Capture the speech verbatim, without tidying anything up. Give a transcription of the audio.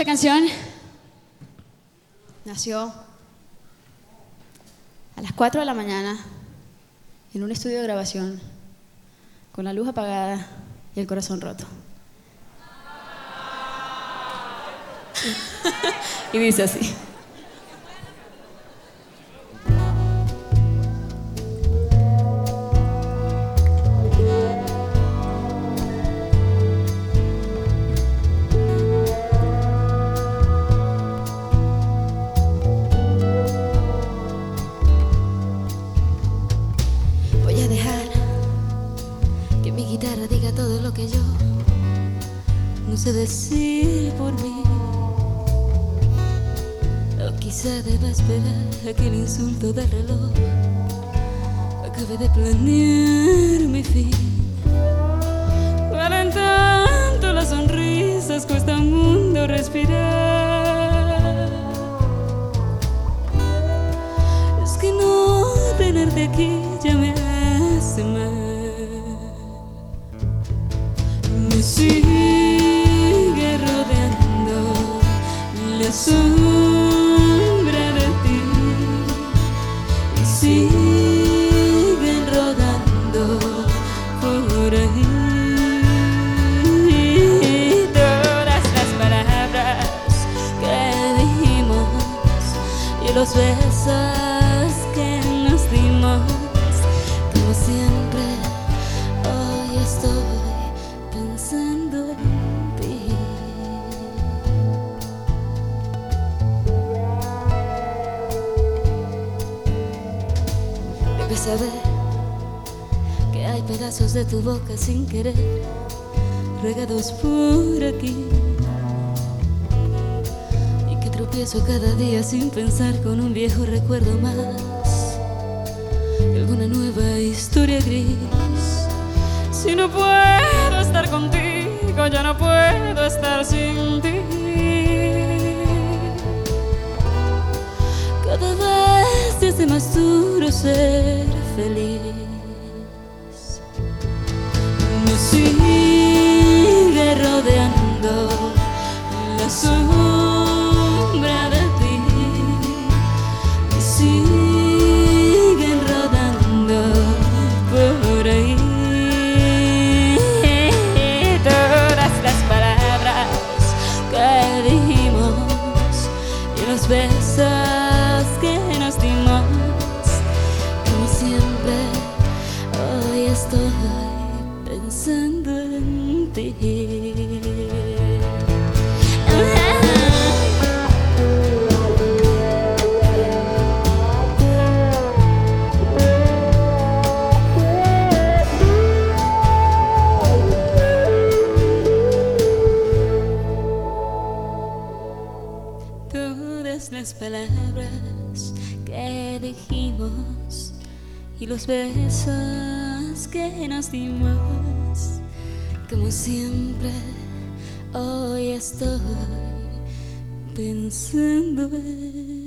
Esta canción nació a las cuatro de la mañana en un estudio de grabación con la luz apagada y el corazón roto. Y dice así. Voy a dejar que mi guitarra diga todo lo que yo no sé decir por mí. O quizá deba esperar a que el insulto del reloj acabe de planear mi fin. Valen tanto las sonrisas, cuesta un mundo respirar. Es que no tenerte aquí ya me hace mal. Me sigue rodeando la sombra de ti y siguen rodando por ahí todas las palabras que dijimos y los besos que nos dimos. Como siempre, hoy estoy pensando en ti. Debes saber que hay pedazos de tu boca sin querer regados por aquí, y que tropiezo cada día sin pensar con un viejo recuerdo más, alguna nueva historia gris. Si no puedo estar contigo, ya no puedo estar sin ti. Cada vez te hace más duro ser feliz. Me sigue rodeando la sombra de ti y siguen rodando por ahí todas las palabras que dijimos y los besos que nos dimos. Como siempre, hoy estoy pensando en ti. Todas las palabras que dijimos y los besos que nos dimos. Como siempre, hoy estoy pensando en